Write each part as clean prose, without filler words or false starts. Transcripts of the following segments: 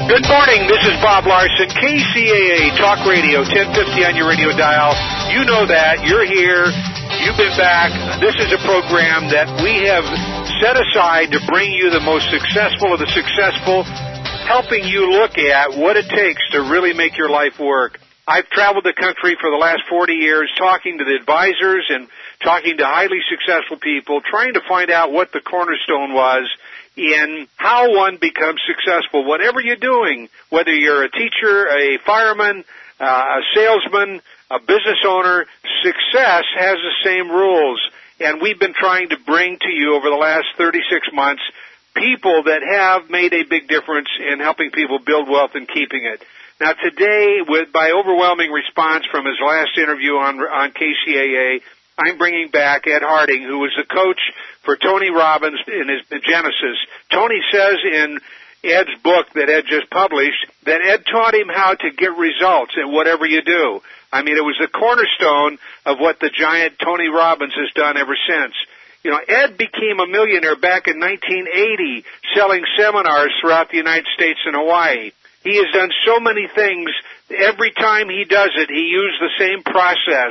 Good morning. This is Bob Larson, KCAA Talk Radio, 1050 on your radio dial. You know that. You're here. You've been back. This is a program that we have set aside to bring you the most successful of the successful, helping you look at what it takes to really make your life work. I've traveled the country for the last 40 years talking to the advisors and talking to highly successful people, trying to find out what the cornerstone was in how one becomes successful. Whatever you're doing, whether you're a teacher, a fireman, a salesman, a business owner, success has the same rules. And we've been trying to bring to you over the last 36 months people that have made a big difference in helping people build wealth and keeping it. Now today, by overwhelming response from his last interview on KCAA, I'm bringing back Ed Harding, who was the coach for Tony Robbins in his Genesis. Tony says in Ed's book that Ed just published that Ed taught him how to get results in whatever you do. I mean, it was the cornerstone of what the giant Tony Robbins has done ever since. You know, Ed became a millionaire back in 1980 selling seminars throughout the United States and Hawaii. He has done so many things. Every time he does it, he used the same process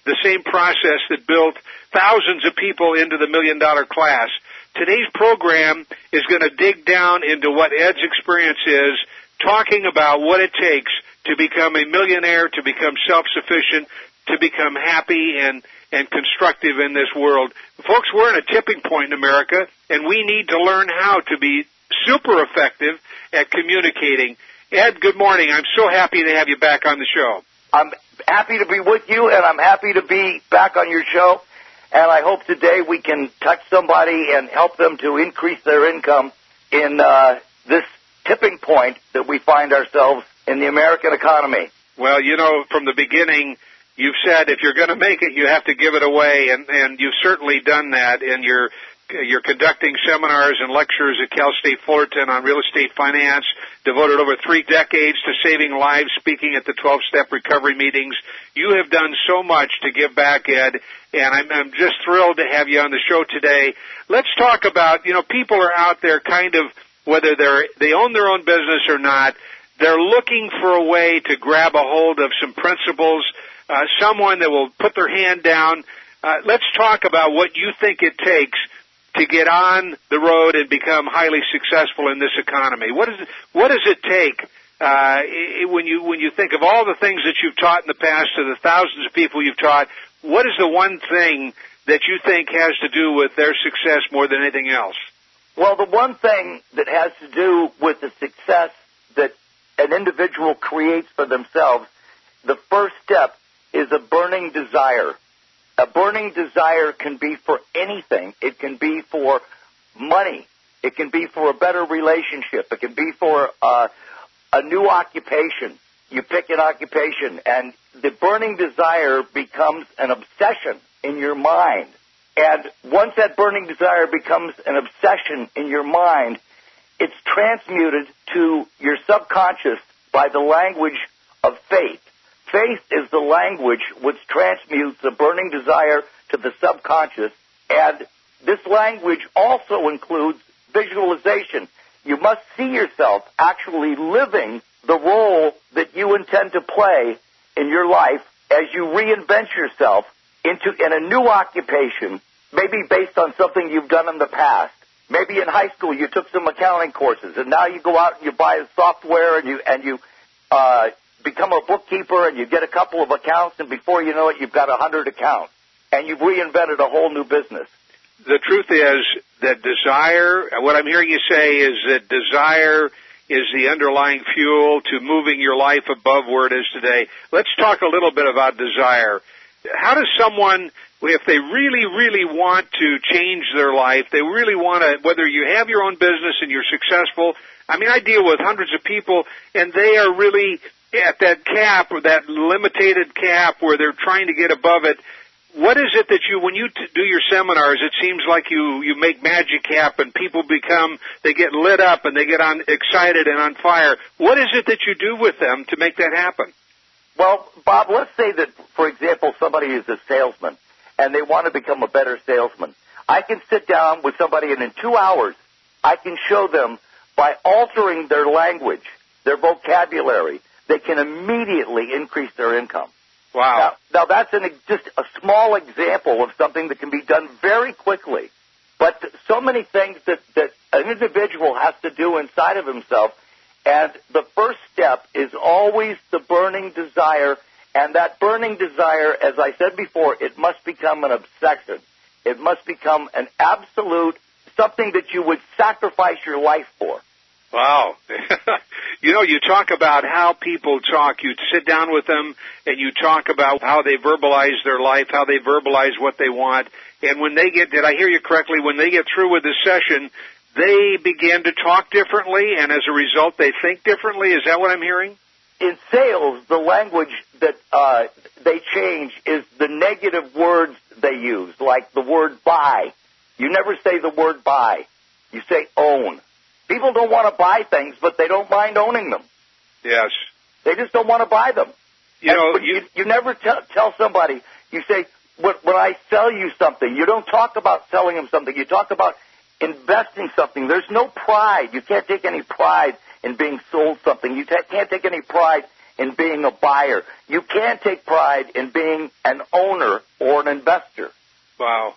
that built thousands of people into the $1 million class. Today's program is going to dig down into what Ed's experience is, talking about what it takes to become a millionaire, to become self-sufficient, to become happy and constructive in this world. Folks, we're in a tipping point in America, and we need to learn how to be super effective at communicating. Ed, good morning. I'm so happy to have you back on the show. I'm happy to be with you, and I'm happy to be back on your show. And I hope today we can touch somebody and help them to increase their income in this tipping point that we find ourselves in the American economy. Well, you know, from the beginning, you've said if you're going to make it, you have to give it away, and you've certainly done that. And you're conducting seminars and lectures at Cal State Fullerton on real estate finance, devoted over 3 decades to saving lives, speaking at the 12-step recovery meetings. You have done so much to give back, Ed, and I'm just thrilled to have you on the show today. Let's talk about, you know, people are out there kind of, whether they own their own business or not, they're looking for a way to grab a hold of some principles, someone that will put their hand down. Let's talk about what you think it takes to get on the road and become highly successful in this economy. What does it take when you think of all the things that you've taught in the past to the thousands of people you've taught? What is the one thing that you think has to do with their success more than anything else? Well, the one thing that has to do with the success that an individual creates for themselves, the first step is a burning desire. A burning desire can be for anything. It can be for money. It can be for a better relationship. It can be for a new occupation. You pick an occupation, and the burning desire becomes an obsession in your mind. And once that burning desire becomes an obsession in your mind, it's transmuted to your subconscious by the language of faith. Faith is the language which transmutes the burning desire to the subconscious, and this language also includes visualization. You must see yourself actually living the role that you intend to play in your life as you reinvent yourself in a new occupation, maybe based on something you've done in the past. Maybe in high school you took some accounting courses, and now you go out and you buy software and you become a bookkeeper, and you get a couple of accounts, and before you know it, you've got 100 accounts, and you've reinvented a whole new business. The truth is that desire, what I'm hearing you say is that desire is the underlying fuel to moving your life above where it is today. Let's talk a little bit about desire. How does someone, if they really, really want to change their life, they really want to, whether you have your own business and you're successful, I mean, I deal with hundreds of people, and they are really at that cap, or that limited cap where they're trying to get above it. What is it that when you do your seminars, it seems like you make magic happen, people they get lit up and they get excited and on fire. What is it that you do with them to make that happen? Well, Bob, let's say that, for example, somebody is a salesman and they want to become a better salesman. I can sit down with somebody and in 2 hours I can show them by altering their language their vocabulary, they can immediately increase their income. Wow. Now that's just a small example of something that can be done very quickly. But so many things that an individual has to do inside of himself, and the first step is always the burning desire, and that burning desire, as I said before, it must become an obsession. It must become an absolute, something that you would sacrifice your life for. Wow. You talk about how people talk. You sit down with them and you talk about how they verbalize their life, how they verbalize what they want. And when they get, did I hear you correctly, when they get through with the session, they begin to talk differently, and as a result, they think differently. Is that what I'm hearing? In sales, the language that they change is the negative words they use, like the word buy. You never say the word buy. You say own. People don't want to buy things, but they don't mind owning them. Yes. They just don't want to buy them. You never tell somebody, you say, when I sell you something, you don't talk about selling them something. You talk about investing something. There's no pride. You can't take any pride in being sold something. You can't take any pride in being a buyer. You can't take pride in being an owner or an investor. Wow.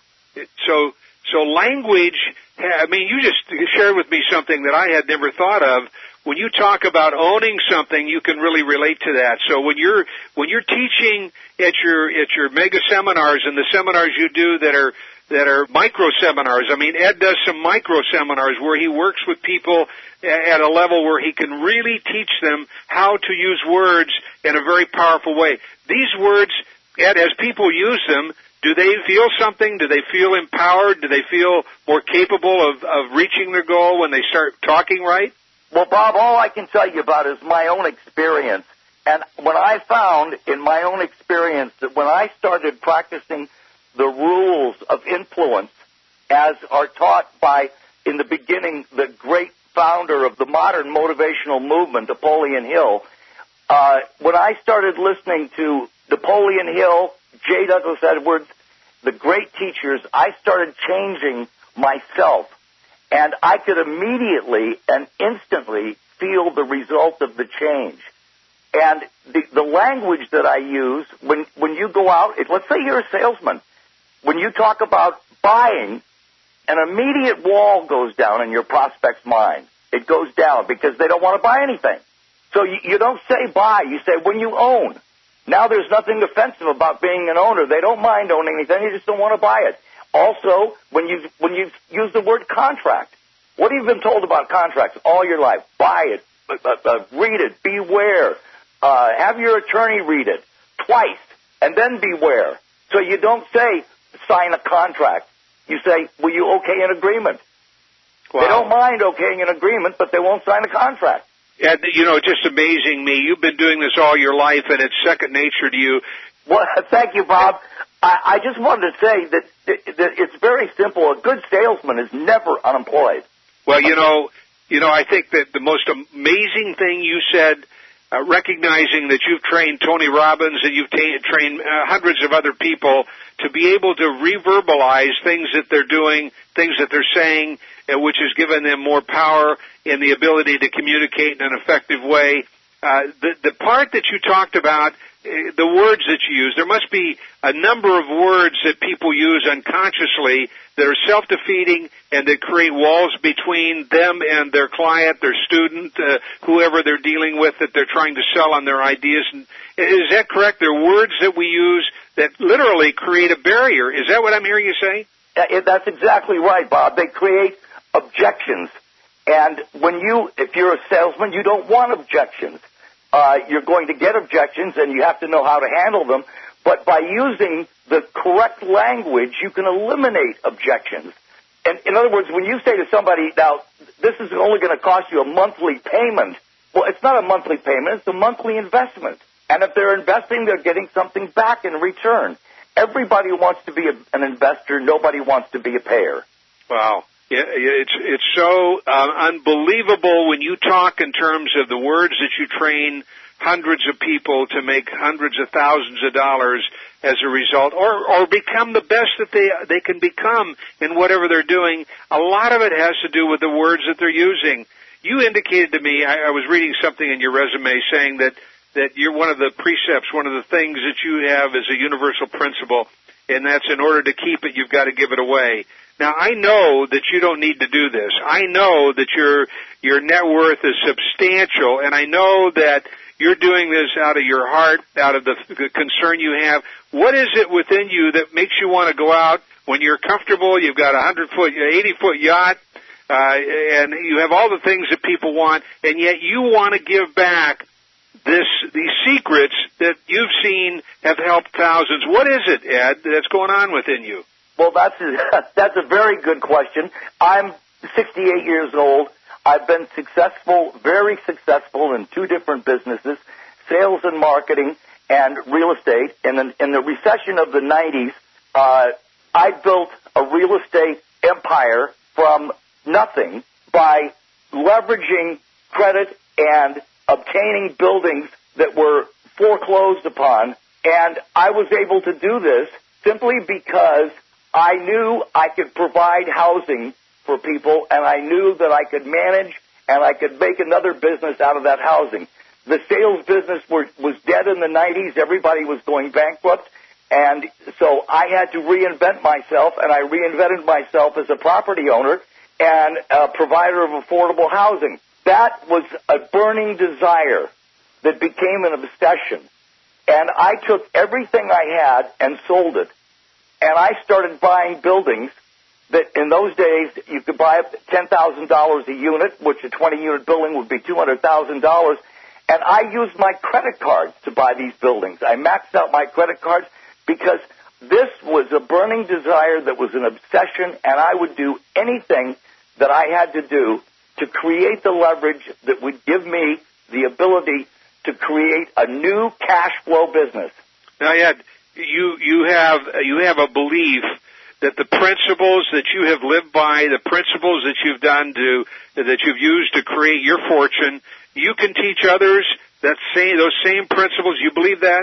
So language, I mean, you just shared with me something that I had never thought of. When you talk about owning something, you can really relate to that. So when you're teaching at your mega seminars and the seminars you do that are micro seminars, I mean, Ed does some micro seminars where he works with people at a level where he can really teach them how to use words in a very powerful way. These words, Ed, as people use them, do they feel something? Do they feel empowered? Do they feel more capable of reaching their goal when they start talking right? Well, Bob, all I can tell you about is my own experience. And when I found in my own experience that when I started practicing the rules of influence as are taught by, in the beginning, the great founder of the modern motivational movement, Napoleon Hill, when I started listening to Napoleon Hill, J. Douglas Edwards, the great teachers, I started changing myself. And I could immediately and instantly feel the result of the change. And the language that I use, when you go out, let's say you're a salesman, when you talk about buying, an immediate wall goes down in your prospect's mind. It goes down because they don't want to buy anything. So you don't say buy, you say when you own. Now there's nothing offensive about being an owner. They don't mind owning anything, they just don't want to buy it. Also, when you use the word contract, what have you been told about contracts all your life? Buy it, read it, beware. Have your attorney read it twice, and then beware. So you don't say sign a contract. You say, will you okay an agreement? Wow. They don't mind okaying an agreement, but they won't sign a contract. Yeah, just amazing me. You've been doing this all your life, and it's second nature to you. Well, thank you, Bob. I just wanted to say that it's very simple. A good salesman is never unemployed. Well, I think that the most amazing thing you said, recognizing that you've trained Tony Robbins and you've trained hundreds of other people to be able to reverbalize things that they're doing, things that they're saying, which has given them more power and the ability to communicate in an effective way. The part that you talked about, the words that you use, there must be a number of words that people use unconsciously that are self-defeating and that create walls between them and their client, their student, whoever they're dealing with that they're trying to sell on their ideas. Is that correct? There are words that we use that literally create a barrier. Is that what I'm hearing you say? That's exactly right, Bob. They create objections. And if you're a salesman, you don't want objections. You're going to get objections, and you have to know how to handle them. But by using the correct language, you can eliminate objections. And in other words, when you say to somebody, now, this is only going to cost you a monthly payment, well, it's not a monthly payment, it's a monthly investment. And if they're investing, they're getting something back in return. Everybody wants to be an investor. Nobody wants to be a payer. Wow. Yeah, it's so unbelievable when you talk in terms of the words that you train hundreds of people to make hundreds of thousands of dollars as a result, or become the best that they can become in whatever they're doing. A lot of it has to do with the words that they're using. You indicated to me, I was reading something in your resume saying that you're one of the precepts, one of the things that you have is a universal principle, and that's in order to keep it, you've got to give it away. Now, I know that you don't need to do this. I know that your net worth is substantial, and I know that you're doing this out of your heart, out of the concern you have. What is it within you that makes you want to go out when you're comfortable, you've got a 100-foot, 80-foot yacht, and you have all the things that people want, and yet you want to give back these secrets that you've seen have helped thousands? What is it, Ed, that's going on within you? Well, that's a very good question. I'm 68 years old. I've been successful, very successful in 2 different businesses, sales and marketing and real estate. In the recession of the 90s, I built a real estate empire from nothing by leveraging credit and obtaining buildings that were foreclosed upon. And I was able to do this simply because I knew I could provide housing for people, and I knew that I could manage and I could make another business out of that housing. The sales business was dead in the 90s. Everybody was going bankrupt. And so I had to reinvent myself, and I reinvented myself as a property owner and a provider of affordable housing. That was a burning desire that became an obsession. And I took everything I had and sold it. And I started buying buildings that in those days you could buy up to $10,000 a unit, which a 20-unit building would be $200,000. And I used my credit cards to buy these buildings. I maxed out my credit cards because this was a burning desire that was an obsession, and I would do anything that I had to do to create the leverage that would give me the ability to create a new cash flow business. Now, Ed, you have a belief that the principles that you have lived by, the principles that you've that you've used to create your fortune, you can teach others those same principles. You believe that?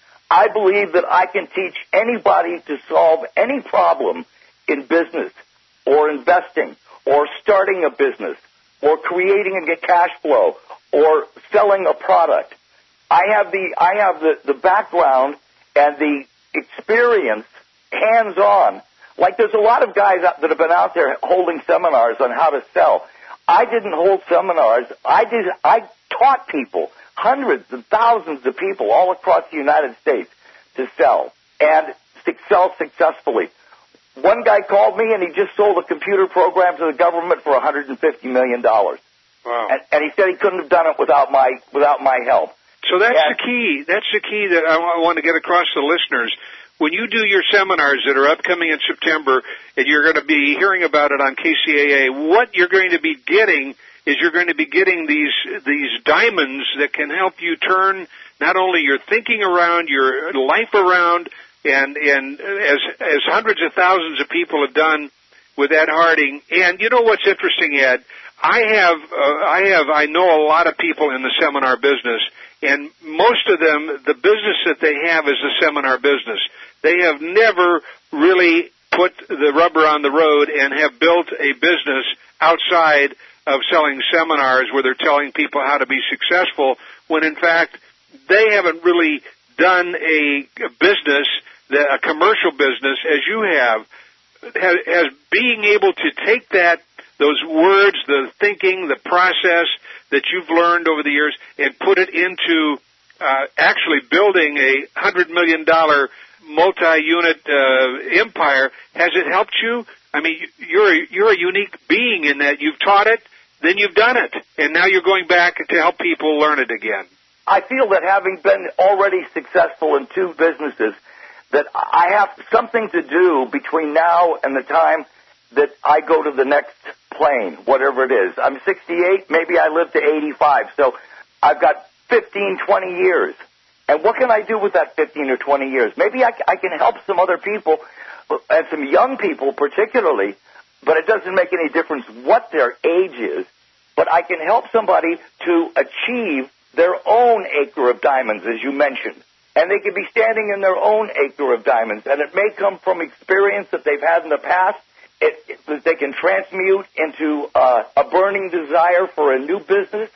I believe that I can teach anybody to solve any problem in business or investing or starting a business or creating a cash flow or selling a product. I have the background and the experience hands-on. Like there's a lot of guys that have been out there holding seminars on how to sell. I didn't hold seminars. I taught people, hundreds and thousands of people all across the United States to sell and sell successfully. One guy called me and he just sold a computer program to the government for $150 million. Wow. And he said he couldn't have done it without my help. So that's the key. That's the key that I want to get across to the listeners. When you do your seminars that are upcoming in September, and you're going to be hearing about it on KCAA, what you're going to be getting is you're going to be getting these diamonds that can help you turn not only your thinking around, your life around, and as hundreds of thousands of people have done with Ed Harding. And you know what's interesting, Ed? I know a lot of people in the seminar business, and most of them, the business that they have is the seminar business. They have never really put the rubber on the road and have built a business outside of selling seminars where they're telling people how to be successful, when in fact they haven't really done a business, a commercial business, as you have, as being able to take those words, the thinking, the process that you've learned over the years, and put it into actually building a $100 million multi-unit empire. Has it helped you? I mean, you're a unique being in that you've taught it, then you've done it, and now you're going back to help people learn it again. I feel that having been already successful in 2 businesses, that I have something to do between now and the time that I go to the next plane, whatever it is. I'm 68, maybe I live to 85, so I've got 15, 20 years. And what can I do with that 15 or 20 years? Maybe I can help some other people, and some young people particularly, but it doesn't make any difference what their age is, but I can help somebody to achieve their own acre of diamonds, as you mentioned. And they could be standing in their own acre of diamonds, and it may come from experience that they've had in the past. that they can transmute into a burning desire for a new business.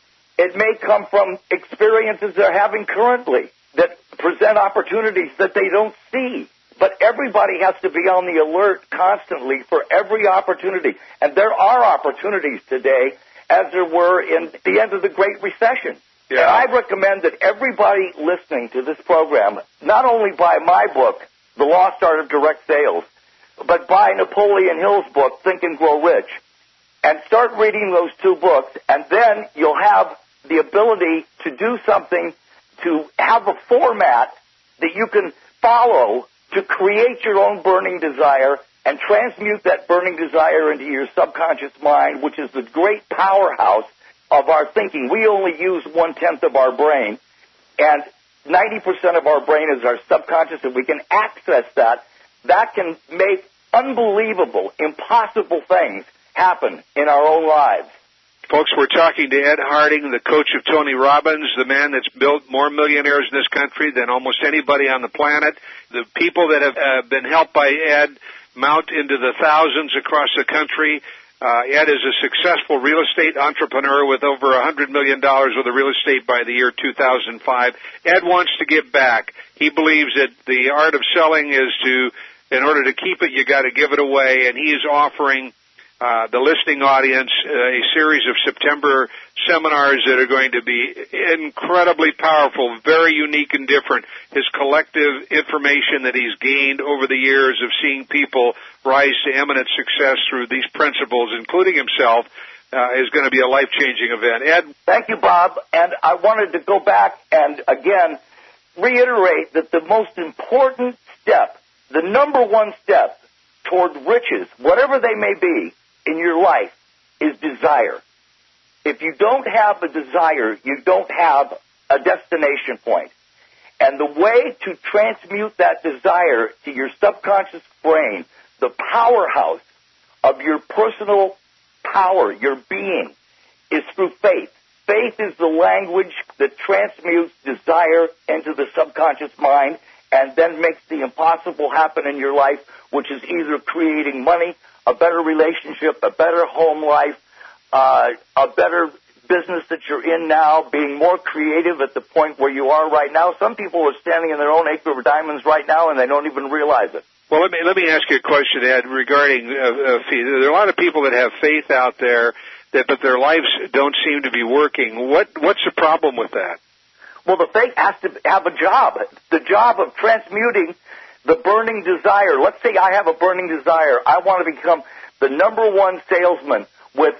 It may come from experiences they're having currently that present opportunities that they don't see. But everybody has to be on the alert constantly for every opportunity. And there are opportunities today, as there were in the end of the Great Recession. Yeah. And I recommend that everybody listening to this program not only buy my book, The Lost Art of Direct Sales, but buy Napoleon Hill's book, Think and Grow Rich, and start reading those two books, and then you'll have the ability to do something, to have a format that you can follow to create your own burning desire and transmute that burning desire into your subconscious mind, which is the great powerhouse of our thinking. We only use 1/10 of our brain, and 90% of our brain is our subconscious, and we can access that. That can make unbelievable, impossible things happen in our own lives. Folks, we're talking to Ed Harding, the coach of Tony Robbins, the man that's built more millionaires in this country than almost anybody on the planet. The people that have been helped by Ed mount into the thousands across the country. Ed is a successful real estate entrepreneur with over $100 million worth of real estate by the year 2005. Ed wants to give back. He believes that the art of selling is in order to keep it, you got to give it away, and he is offering the listening audience a series of September seminars that are going to be incredibly powerful, very unique and different. His collective information that he's gained over the years of seeing people rise to eminent success through these principles, including himself, is going to be a life-changing event. Ed? Thank you, Bob. And I wanted to go back and, again, reiterate that the most important step, the number one step toward riches, whatever they may be, in your life is desire. If you don't have a desire, you don't have a destination point. And the way to transmute that desire to your subconscious brain, the powerhouse of your personal power, your being, is through faith. Faith is the language that transmutes desire into the subconscious mind and then makes the impossible happen in your life, which is either creating money, a better relationship, a better home life, a better business that you're in now, being more creative at the point where you are right now. Some people are standing in their own acre of diamonds right now, and they don't even realize it. Well, let me ask you a question, Ed, regarding faith. There are a lot of people that have faith out there, but their lives don't seem to be working. What's the problem with that? Well, the faith has to have a job. The job of transmuting the burning desire. Let's say I have a burning desire. I want to become the number one salesman with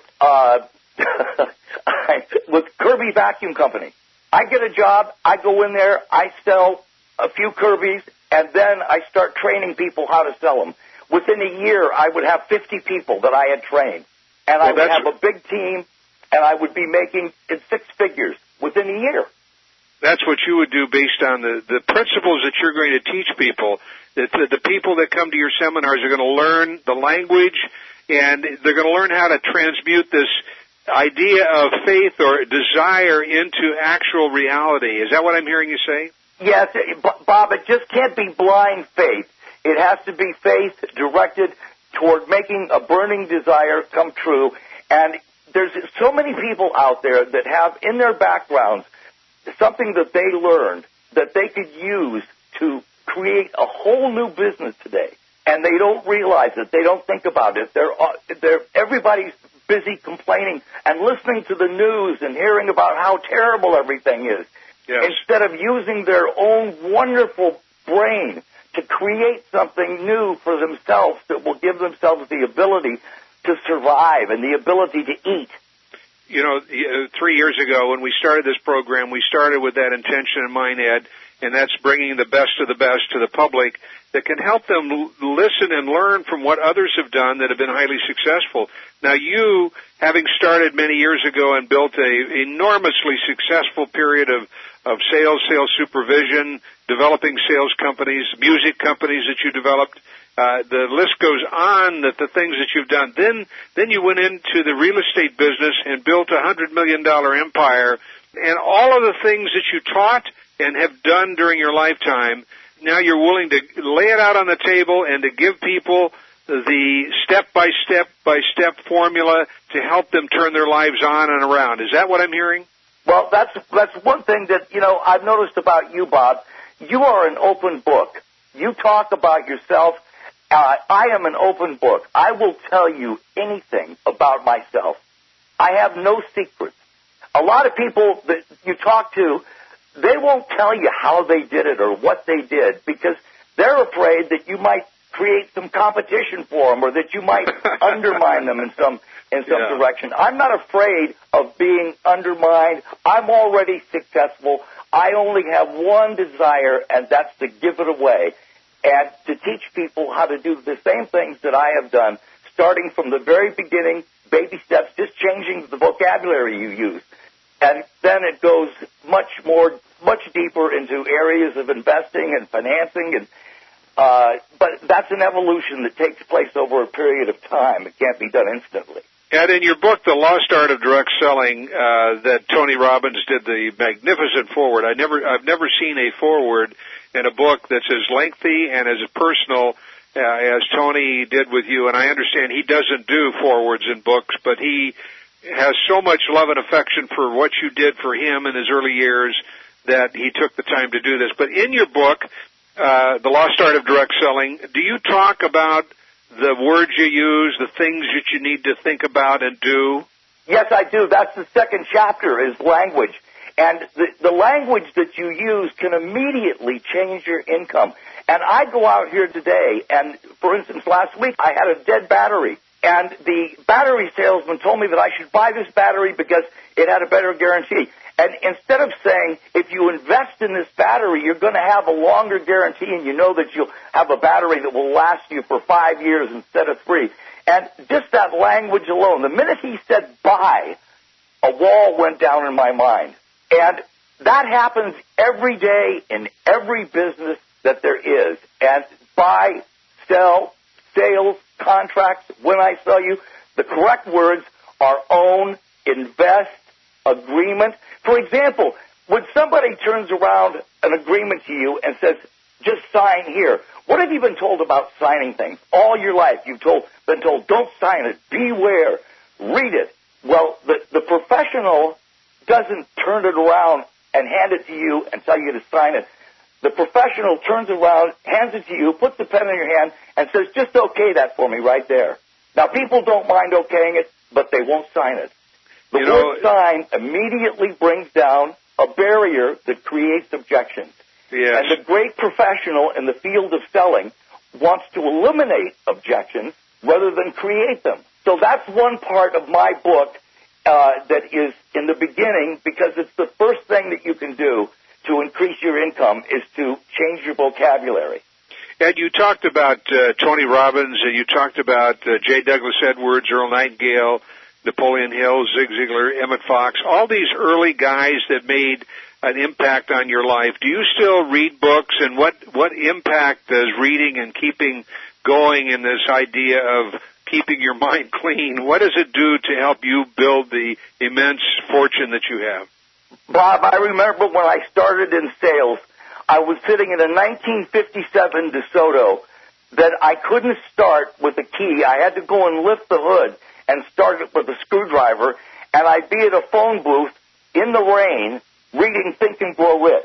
with Kirby Vacuum Company. I get a job. I go in there. I sell a few Kirbys, and then I start training people how to sell them. Within a year, I would have 50 people that I had trained, and I would have a big team, and I would be making in 6 figures within a year. That's what you would do based on the principles that you're going to teach people. That the people that come to your seminars are going to learn the language, and they're going to learn how to transmute this idea of faith or desire into actual reality. Is that what I'm hearing you say? Yes, Bob, it just can't be blind faith. It has to be faith directed toward making a burning desire come true. And there's so many people out there that have in their backgrounds something that they learned that they could use to create a whole new business today, and they don't realize it. They don't think about it. Everybody's busy complaining and listening to the news and hearing about how terrible everything is, yes, instead of using their own wonderful brain to create something new for themselves that will give themselves the ability to survive and the ability to eat. You know, 3 years ago when we started this program, we started with that intention in mind, Ed, and that's bringing the best of the best to the public that can help them listen and learn from what others have done that have been highly successful. Now, you, having started many years ago and built an enormously successful period of sales supervision, developing sales companies, music companies that you developed, the list goes on, that the things that you've done. Then you went into the real estate business and built a $100 million empire, and all of the things that you taught and have done during your lifetime, now you're willing to lay it out on the table and to give people the step-by-step formula to help them turn their lives on and around. Is that what I'm hearing? Well, that's one thing that, I've noticed about you, Bob. You are an open book. You talk about yourself. I am an open book. I will tell you anything about myself. I have no secrets. A lot of people that you talk to, they won't tell you how they did it or what they did because they're afraid that you might create some competition for them or that you might undermine them in some direction. I'm not afraid of being undermined. I'm already successful. I only have one desire, and that's to give it away and to teach people how to do the same things that I have done, starting from the very beginning, baby steps, just changing the vocabulary you use. And then it goes much deeper into areas of investing and financing, and but that's an evolution that takes place over a period of time. It can't be done instantly. And in your book, The Lost Art of Direct Selling, that Tony Robbins did the magnificent foreword. I've never seen a foreword in a book that's as lengthy and as personal as Tony did with you. And I understand he doesn't do forewords in books, but he has so much love and affection for what you did for him in his early years that he took the time to do this. But in your book, The Lost Art of Direct Selling, do you talk about the words you use, the things that you need to think about and do? Yes, I do. That's the second chapter is language. And the language that you use can immediately change your income. And I go out here today, and for instance, last week I had a dead battery. And the battery salesman told me that I should buy this battery because it had a better guarantee. And instead of saying, if you invest in this battery, you're going to have a longer guarantee and you know that you'll have a battery that will last you for 5 years instead of 3. And just that language alone, the minute he said buy, a wall went down in my mind. And that happens every day in every business that there is. And buy, sell, sales, contracts, when I sell you, the correct words are own, invest, agreement. For example, when somebody turns around an agreement to you and says, just sign here, what have you been told about signing things? All your life you've been told, don't sign it, beware, read it. Well, the professional doesn't turn it around and hand it to you and tell you to sign it. The professional turns around, hands it to you, puts the pen in your hand, and says, just okay that for me right there. Now, people don't mind okaying it, but they won't sign it. The word sign immediately brings down a barrier that creates objections. Yes. And the great professional in the field of selling wants to eliminate objections rather than create them. So that's one part of my book that is in the beginning, because it's the first thing that you can do to increase your income is to change your vocabulary. Ed, you talked about Tony Robbins, and you talked about J. Douglas Edwards, Earl Nightingale, Napoleon Hill, Zig Ziglar, Emmett Fox, all these early guys that made an impact on your life. Do you still read books, and what impact does reading and keeping going in this idea of keeping your mind clean, what does it do to help you build the immense fortune that you have? Bob, I remember when I started in sales, I was sitting in a 1957 DeSoto that I couldn't start with a key. I had to go and lift the hood and start it with a screwdriver, and I'd be at a phone booth in the rain reading Think and Grow Rich.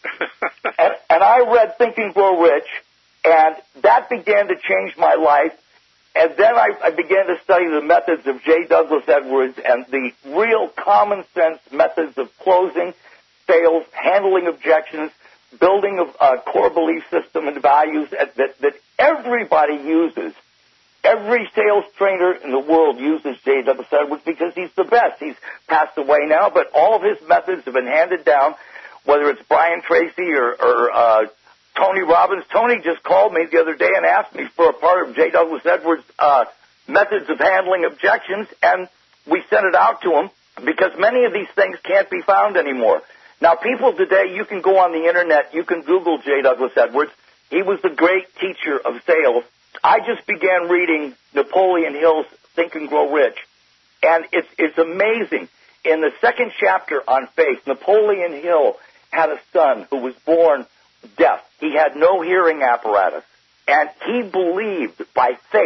and I read Think and Grow Rich, and that began to change my life. And then I began to study the methods of J. Douglas Edwards and the real common sense methods of closing, sales, handling objections, building a core belief system and values that everybody uses. Every sales trainer in the world uses J. Douglas Edwards because he's the best. He's passed away now, but all of his methods have been handed down, whether it's Brian Tracy or Tony Robbins. Tony just called me the other day and asked me for a part of J. Douglas Edwards' methods of handling objections, and we sent it out to him because many of these things can't be found anymore. Now, people today, you can go on the Internet, you can Google J. Douglas Edwards. He was the great teacher of sales. I just began reading Napoleon Hill's Think and Grow Rich, and it's amazing. In the second chapter on faith, Napoleon Hill had a son who was born deaf. He had no hearing apparatus, and he believed by faith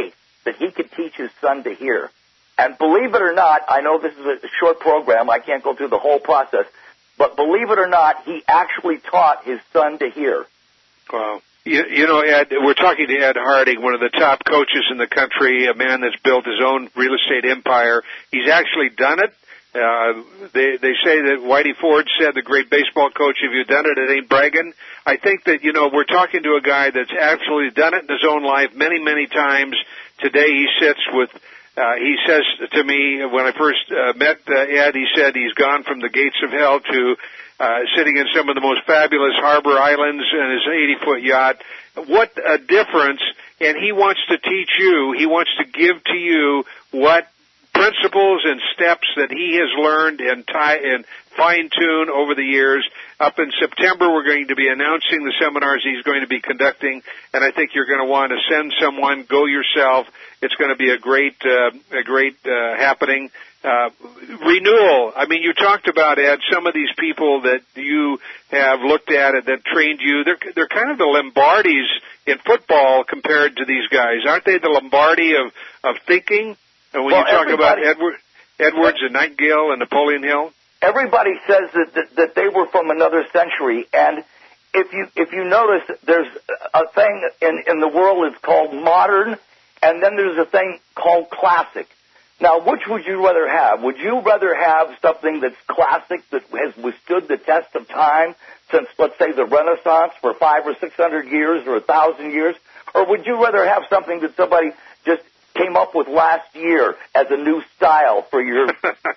that he could teach his son to hear. And believe it or not, I know this is a short program. I can't go through the whole process. But believe it or not, he actually taught his son to hear. Wow. You know, Ed, we're talking to Ed Harding, one of the top coaches in the country, a man that's built his own real estate empire. He's actually done it. They say that Whitey Ford said, the great baseball coach, if you've done it, it ain't bragging. I think that, you know, we're talking to a guy that's actually done it in his own life many, many times. Today he sits with, he says to me, when I first met Ed, he said he's gone from the gates of hell to sitting in some of the most fabulous harbor islands in his 80-foot yacht. What a difference. And he wants to teach you, he wants to give to you what principles and steps that he has learned and fine-tune over the years. Up in September, we're going to be announcing the seminars he's going to be conducting, and I think you're going to want to send someone, go yourself. It's going to be a great happening. Renewal. I mean, you talked about, Ed, some of these people that you have looked at and that trained you. They're kind of the Lombardis in football compared to these guys, aren't they? The Lombardi of thinking. And when you talk about Edwards and Nightingale and Napoleon Hill, everybody says that they were from another century. And if you notice, there's a thing in the world that's called modern, and then there's a thing called classic. Now, which would you rather have? Would you rather have something that's classic, that has withstood the test of time since, let's say, the Renaissance for 500 or 600 years or 1,000 years? Or would you rather have something that somebody just came up with last year as a new style for your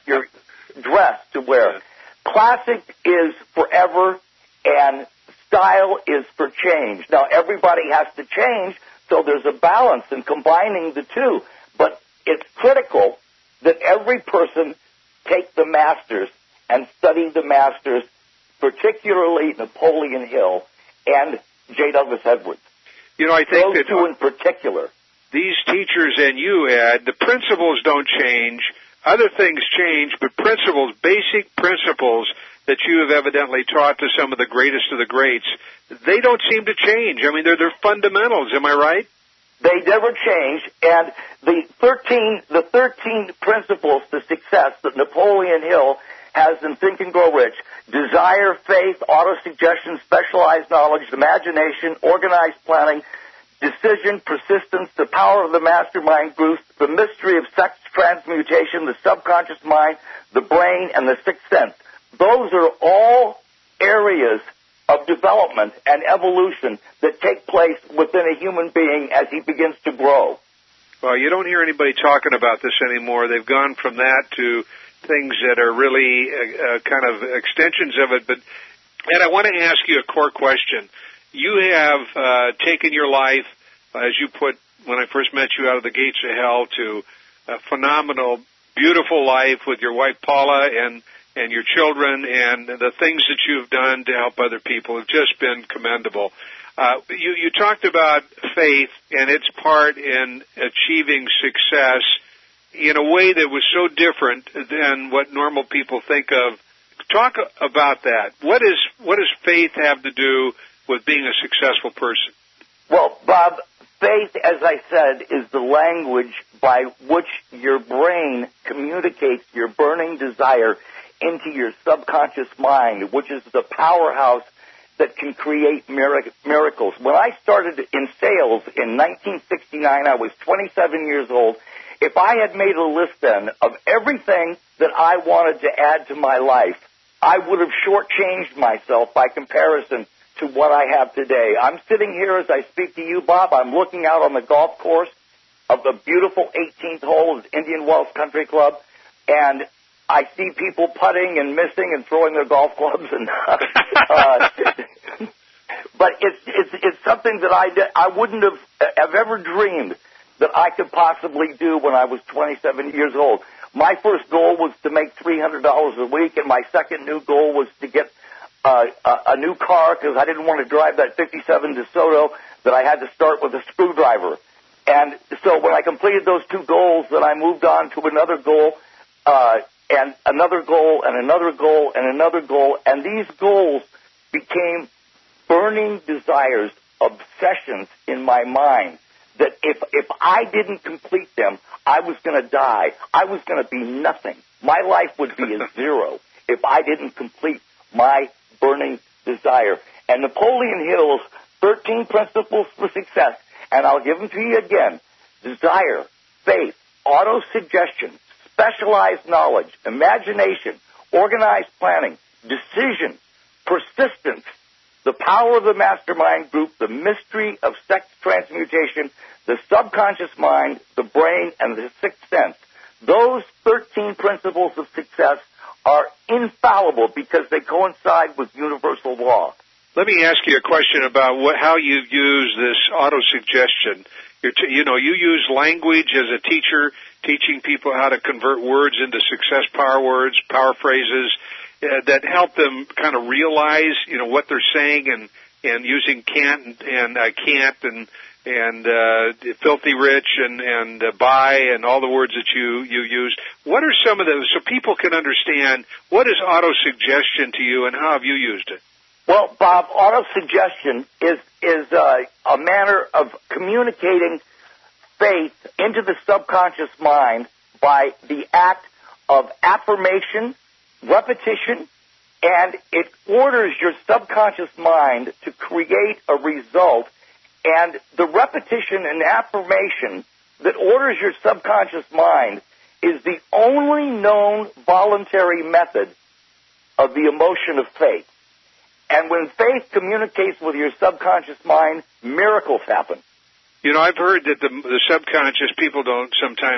dress to wear? Classic is forever, and style is for change. Now, everybody has to change, so there's a balance in combining the two. But it's critical that every person take the masters and study the masters, particularly Napoleon Hill and J. Douglas Edwards. You know, I think those two in particular. These teachers and you, Ed, the principles don't change. Other things change, but principles, basic principles that you have evidently taught to some of the greatest of the greats, they don't seem to change. I mean, they're fundamentals. Am I right? They never change, and the 13 principles to success that Napoleon Hill has in Think and Grow Rich: desire, faith, autosuggestion, specialized knowledge, imagination, organized planning, decision, persistence, the power of the mastermind group, the mystery of sex transmutation, the subconscious mind, the brain, and the sixth sense. Those are all areas of development and evolution that take place within a human being as he begins to grow. Well, you don't hear anybody talking about this anymore. They've gone from that to things that are really kind of extensions of it. But, Ed, I want to ask you a core question. You have taken your life, as you put when I first met you, out of the gates of hell to a phenomenal, beautiful life with your wife Paula and your children, and the things that you've done to help other people have just been commendable. You talked about faith and its part in achieving success in a way that was so different than what normal people think of. Talk about that. What does faith have to do with being a successful person? Well, Bob, faith, as I said, is the language by which your brain communicates your burning desire into your subconscious mind, which is the powerhouse that can create miracles. When I started in sales in 1969, I was 27 years old. If I had made a list then of everything that I wanted to add to my life, I would have shortchanged myself by comparison to what I have today. I'm sitting here as I speak to you, Bob. I'm looking out on the golf course of the beautiful 18th hole of Indian Wells Country Club, and I see people putting and missing and throwing their golf clubs, and but it's something that I wouldn't have ever dreamed that I could possibly do when I was 27 years old. My first goal was to make $300 a week, and my second new goal was to get a new car because I didn't want to drive that 57 DeSoto that I had to start with a screwdriver. And so when I completed those two goals, then I moved on to another goal, and another goal, and another goal, and another goal, and these goals became burning desires, obsessions in my mind that if I didn't complete them, I was going to die. I was going to be nothing. My life would be a zero if I didn't complete my burning desire. And Napoleon Hill's 13 Principles for Success, and I'll give them to you again: desire, faith, auto-suggestion, specialized knowledge, imagination, organized planning, decision, persistence, the power of the mastermind group, the mystery of sex transmutation, the subconscious mind, the brain, and the sixth sense. Those 13 principles of success are infallible because they coincide with universal law. Let me ask you a question about how you use this auto-suggestion. You use language as a teacher, teaching people how to convert words into success power words, power phrases that help them kind of realize, what they're saying, and using can't and I can't and filthy rich and buy and all the words that you use. What are some of those so people can understand what is auto-suggestion to you and how have you used it? Well, Bob, auto-suggestion is a manner of communicating faith into the subconscious mind by the act of affirmation, repetition, and it orders your subconscious mind to create a result. And the repetition and affirmation that orders your subconscious mind is the only known voluntary method of the emotion of faith. And when faith communicates with your subconscious mind, miracles happen. I've heard that the subconscious, people don't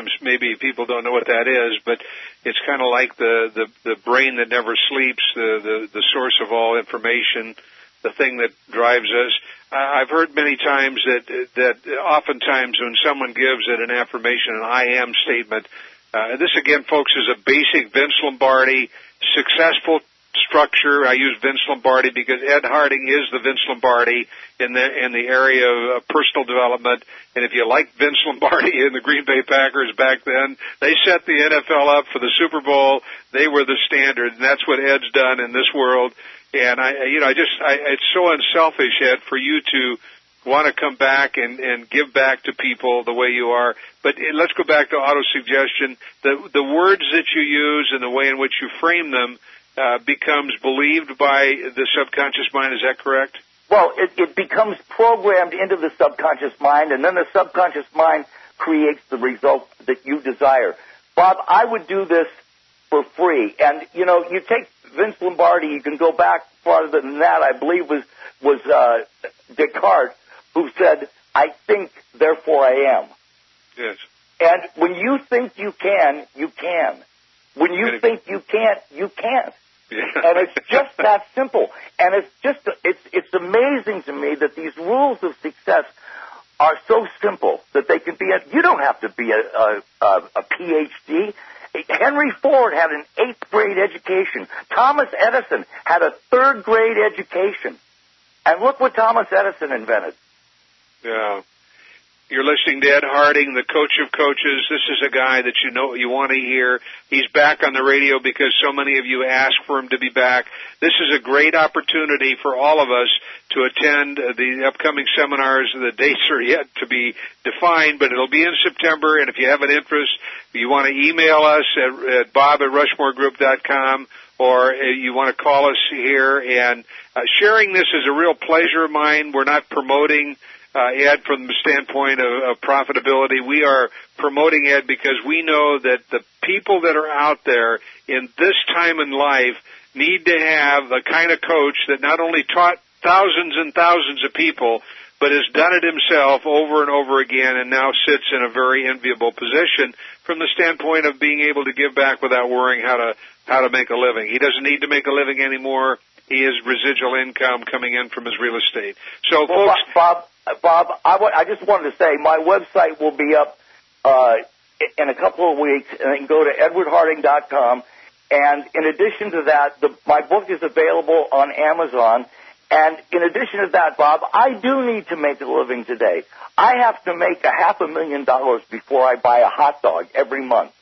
know what that is, but it's kind of like the brain that never sleeps, the source of all information, the thing that drives us. I've heard many times that oftentimes when someone gives it an affirmation, an I am statement, this again, folks, is a basic Vince Lombardi successful structure. I use Vince Lombardi because Ed Harding is the Vince Lombardi in the area of personal development. And if you like Vince Lombardi and the Green Bay Packers back then, they set the NFL up for the Super Bowl. They were the standard, and that's what Ed's done in this world. And it's so unselfish, Ed, for you to want to come back and give back to people the way you are. But let's go back to auto-suggestion. The words that you use and the way in which you frame them becomes believed by the subconscious mind. Is that correct? Well, it becomes programmed into the subconscious mind, and then the subconscious mind creates the result that you desire. Bob, I would do this for free. And, you take Vince Lombardi, you can go back farther than that, I believe was Descartes, who said, I think, therefore I am. Yes. And when you think you can, you can. When you think you can't, you can't. Yeah. And it's just that simple. And it's amazing to me that these rules of success are so simple that they can be you don't have to be a PhD. Henry Ford had an 8th grade education. Thomas Edison had a 3rd grade education. And look what Thomas Edison invented. Yeah. You're listening to Ed Harding, the coach of coaches. This is a guy that you want to hear. He's back on the radio because so many of you asked for him to be back. This is a great opportunity for all of us to attend the upcoming seminars. The dates are yet to be defined, but it'll be in September. And if you have an interest, you want to email us at bob@rushmoregroup.com, or you want to call us here. And sharing this is a real pleasure of mine. We're not promoting Ed from the standpoint of profitability. We are promoting Ed because we know that the people that are out there in this time in life need to have the kind of coach that not only taught thousands and thousands of people, but has done it himself over and over again and now sits in a very enviable position from the standpoint of being able to give back without worrying how to make a living. He doesn't need to make a living anymore. He has residual income coming in from his real estate. So, well, folks... Bob, I just wanted to say my website will be up in a couple of weeks, and you can go to edwardharding.com. And in addition to that, my book is available on Amazon. And in addition to that, Bob, I do need to make a living today. I have to make $500,000 before I buy a hot dog every month.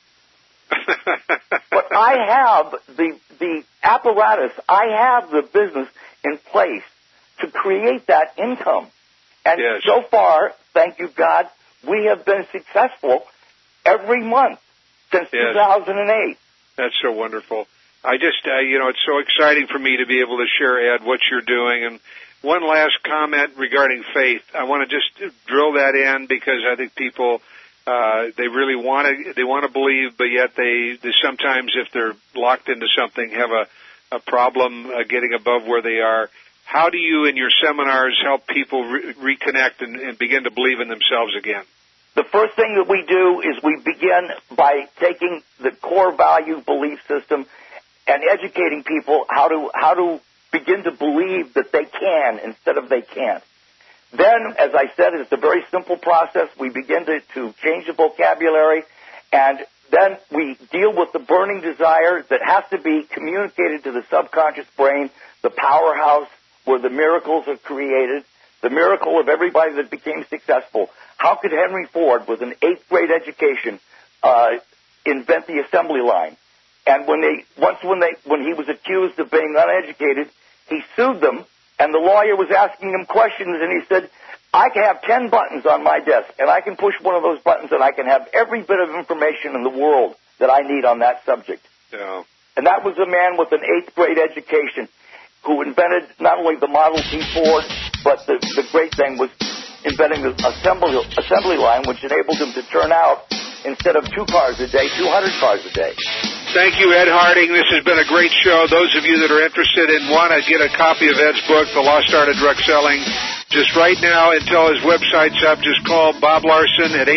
But I have the apparatus, I have the business in place to create that income. And yes. So far, thank you, God, we have been successful every month since 2008. That's so wonderful. I just, it's so exciting for me to be able to share, Ed, what you're doing. And one last comment regarding faith. I want to just drill that in because I think people, they really want to believe, but yet they sometimes, if they're locked into something, have a problem getting above where they are. How do you, in your seminars, help people reconnect and begin to believe in themselves again? The first thing that we do is we begin by taking the core value belief system and educating people how to begin to believe that they can instead of they can't. Then, as I said, it's a very simple process. We begin to change the vocabulary, and then we deal with the burning desire that has to be communicated to the subconscious brain, the powerhouse where the miracles are created, the miracle of everybody that became successful. How could Henry Ford, with an 8th grade education, invent the assembly line? And when he was accused of being uneducated, he sued them, and the lawyer was asking him questions, and he said, I can have 10 buttons on my desk, and I can push one of those buttons, and I can have every bit of information in the world that I need on that subject. Yeah. And that was a man with an 8th grade education who invented not only the Model T Ford, but the great thing was inventing the assembly line, which enabled him to turn out, instead of 2 cars a day, 200 cars a day. Thank you, Ed Harding. This has been a great show. Those of you that are interested in want to get a copy of Ed's book, The Lost Art of Direct Selling, just right now, until his website's up, just call Bob Larson at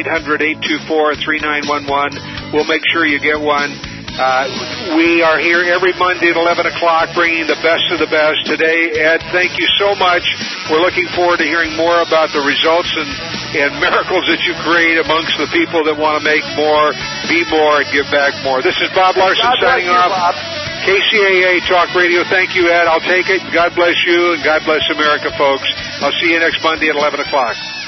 800-824-3911. We'll make sure you get one. We are here every Monday at 11 o'clock bringing the best of the best. Today, Ed, thank you so much. We're looking forward to hearing more about the results and miracles that you create amongst the people that want to make more, be more, and give back more. This is Bob Larson signing off. Bob. KCAA Talk Radio. Thank you, Ed. I'll take it. God bless you, and God bless America, folks. I'll see you next Monday at 11 o'clock.